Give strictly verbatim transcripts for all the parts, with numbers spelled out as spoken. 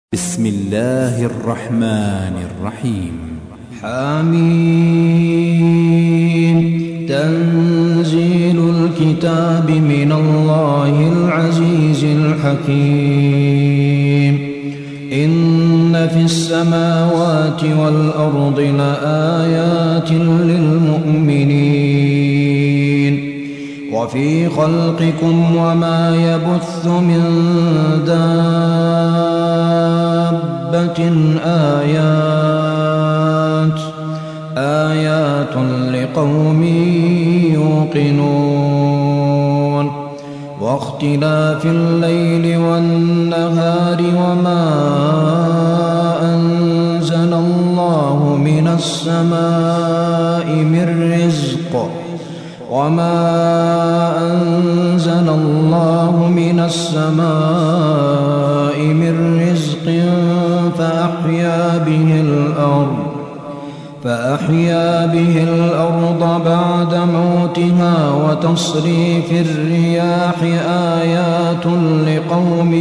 بسم الله الرحمن الرحيم. حميم. تنزيل الكتاب من الله العزيز الحكيم. إن في السماوات والأرض لآيات للمؤمنين وفي خلقكم وما يبث من دابة آيات آيات لقوم يوقنون. واختلاف الليل والنهار وما أنزل الله من السماء من رزق وما أنزل الله من السماء من رزق فأحيا به الأرض فأحيا به الأرض بعد موتها وتصريف الرياح آيات لقوم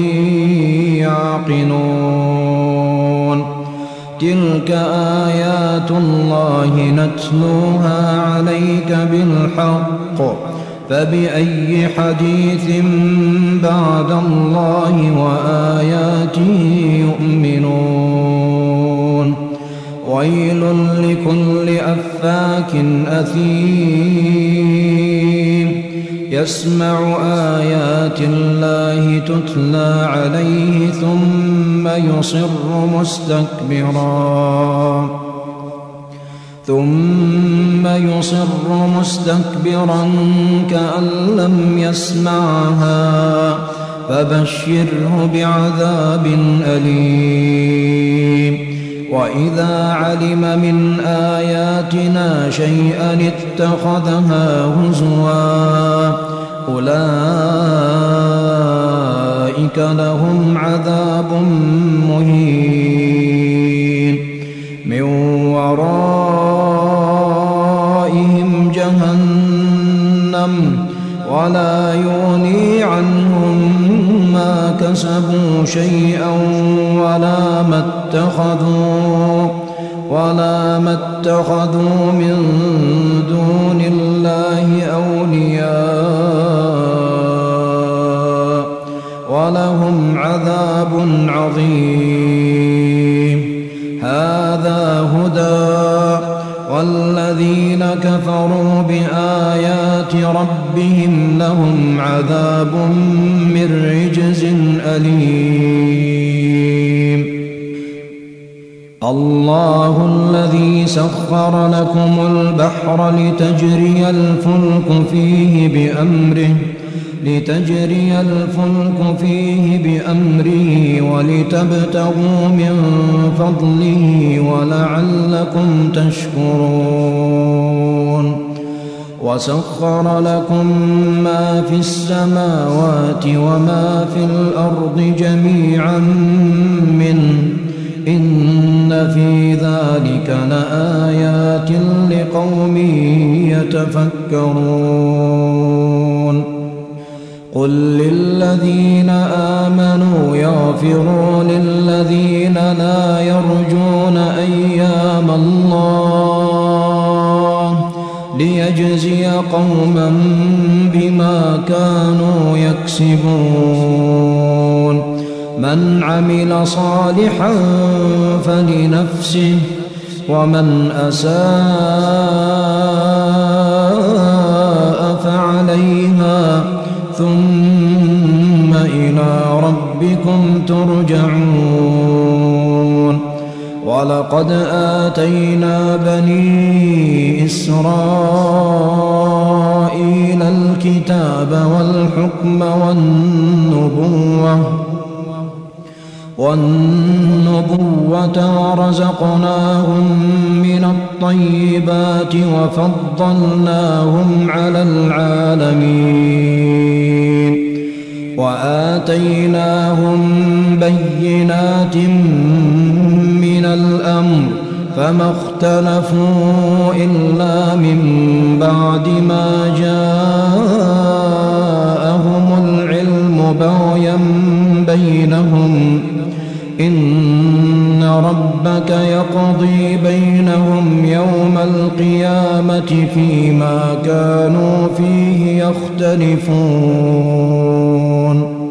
يعقلون. تلك آيات الله نتلوها عليك بالحق فبأي حديث بعد الله وآياته يؤمنون. ويل لكل أفاك أثيم يسمع آيات الله تتلى عليه ثم يصر مستكبرا ثم يصر مستكبرا كأن لم يسمعها فبشره بعذاب أليم. وإذا علم من آياتنا شيئا اتخذها هزوا أولئك لهم عذاب مهين من ورائهم جهنم ولا يغني عنهم ما كسبوا شيئا ولا ما اتخذوا ولا ما اتخذوا من دون الله أولياء ولهم عذاب عظيم. هذا هدى والذين كفروا بآيات ربهم لهم عذاب من رجز أليم. الله الذي سخر لكم البحر لتجري الفلك فيه بأمره لتجري الفلك فيه بأمره ولتبتغوا من فضله ولعلكم تشكرون. وسخر لكم ما في السماوات وما في الأرض جميعا منه إن في ذلك لآيات لقوم يتفكرون. قل للذين آمنوا يغفروا للذين لا يرجون أيام الله ليجزي قوما بما كانوا يكسبون. من عمل صالحا فلنفسه ومن أساء فعليها ثم إلى ربكم ترجعون. ولقد آتينا بني إسرائيل الكتاب والحكم والنبوة والنبوة ورزقناهم من الطيبات وفضلناهم على العالمين وآتيناهم بينات من الأمر فما اختلفوا إلا من بعد ما جاءهم العلم بغيا بينهم إن ربك يقضي بينهم يوم القيامة فيما كانوا فيه يختلفون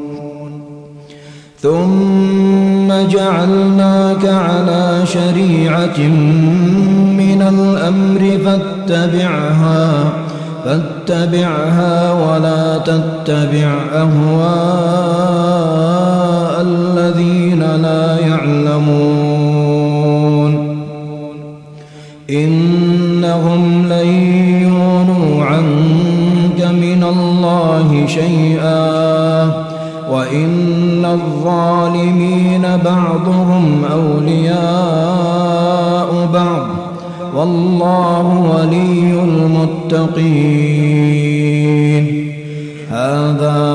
ثم جعلناك على شريعة من الأمر فاتبعها فاتبعها ولا تتبع أهواء الذين لا يعلمون إنهم لن يغنوا عنك من الله شيئا وإن الظالمين بعضهم أولياء بعض والله ولي المتقين هذا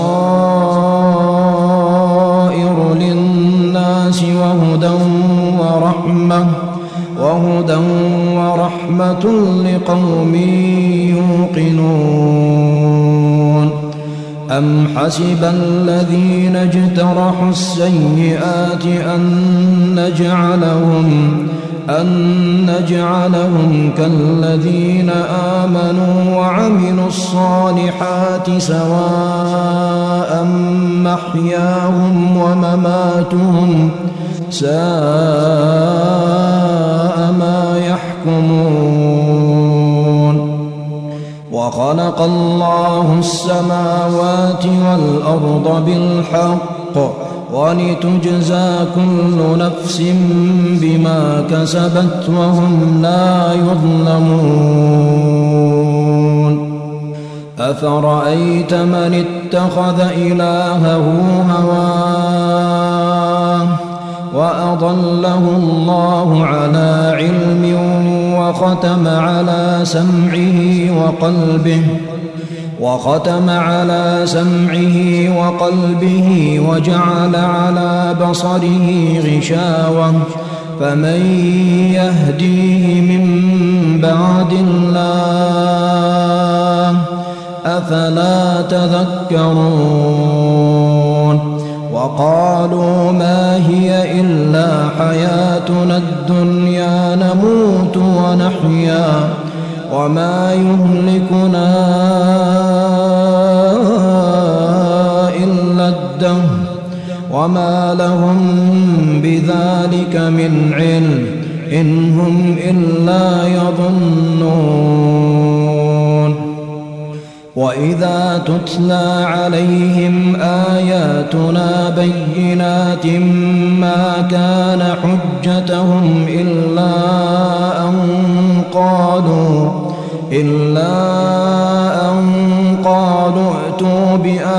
بصائر للناس وهدى ورحمة وهدى ورحمة لقوم يوقنون أم حسب الذين اجترحوا السيئات أن نجعلهم أن نجعلهم كالذين آمنوا وعملوا الصالحات سواء محياهم ومماتهم ساء ما يحكمون وخلق الله السماوات والأرض بالحق ولتجزى كل نفس بما كسبت وهم لا يظلمون أفرأيت من اتخذ إلهه هواه وأضله الله على علم وختم على سمعه وقلبه وختم على سمعه وقلبه وجعل على بصره غشاوة فمن يهديه من بعد الله أفلا تذكرون وقالوا ما هي إلا حياتنا الدنيا نموت ونحيا وما يهلكنا إلا الدهر وما لهم بذلك من علم إن هم إلا يظنون وإذا تتلى عليهم آياتنا بينات ما كان حجتهم إلا أن قالوا إلا أن قالوا ائتوا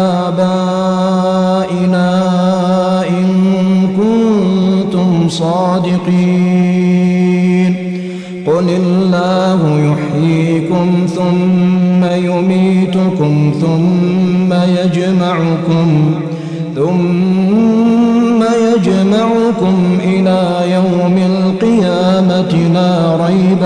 بآبائنا إن كنتم صادقين قل الله يحييكم ثم يميتكم ثم يجمعكم ثم يجمعكم إلى يوم القيامة لا ريب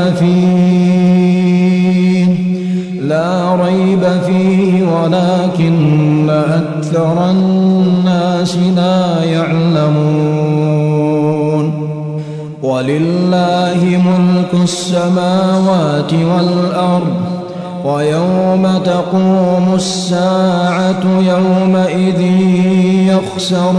فيه لا ريب فيه ولكن أكثر الناس لا يعلمون ولله ملك السماوات والأرض ويوم تقوم الساعة يومئذ يخسر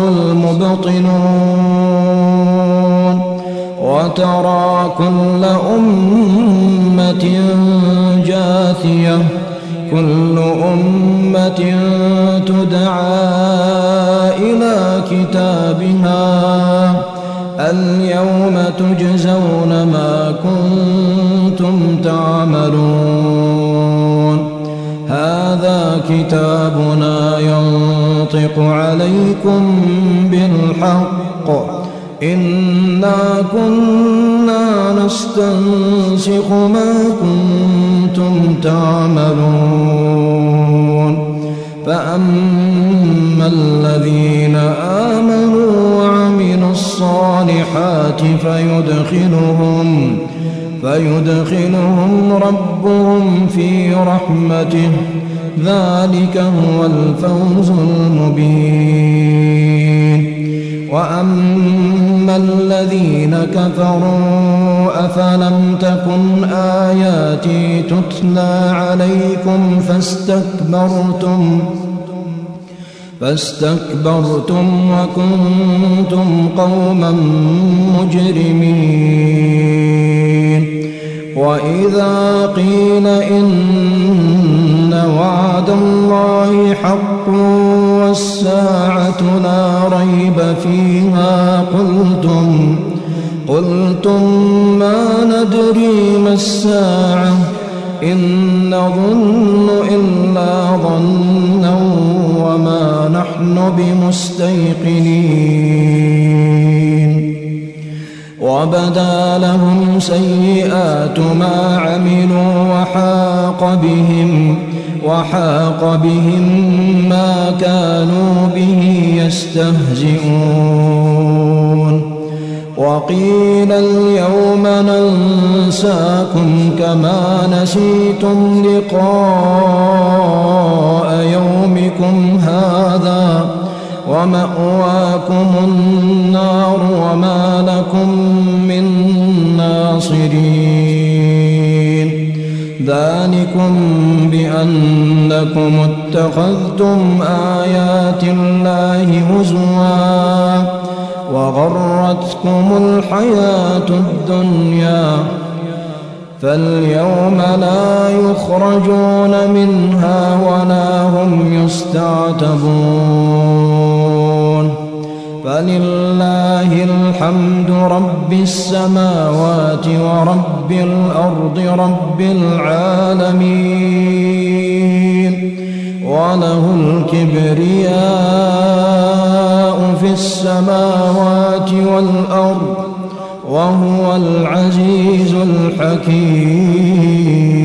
المبطلون وترى كل أمة جاثية كل أمة تدعى إلى كتابها اليوم تجزون ما كنتم تعملون هذا كتابنا ينطق عليكم بالحق إنا كنا نستنسخ ما كنتم تعملون فأما الذين آمنوا وعملوا الصالحات فيدخلهم فيدخلهم ربهم في رحمته ذلك هو الفوز المبين وأما الذين كفروا أفلم تكن آياتي تتلى عليكم فاستكبرتم فاستكبرتم وكنتم قوما مجرمين وإذا قيل إن وعد الله حق والساعة لا ريب فيها قلتم قلتم ما ندري ما الساعة إن نظن إلا ظنا وما نحن بمستيقنين وبدا لهم سيئات ما عملوا وحاق بهم وحاق بهم ما كانوا به يستهزئون وقيل اليوم ننساكم كما نسيتم لقاء يومكم هذا ومأواكم النار وما لكم من ناصرين ذلكم بأنكم اتخذتم آيات الله هزوا وغرتكم الحياة الدنيا فاليوم لا يخرجون منها ولا هم يستعتبون فلله الحمد رب السماوات ورب الأرض رب العالمين وله الكبرياء في السماوات والأرض وهو العزيز الحكيم.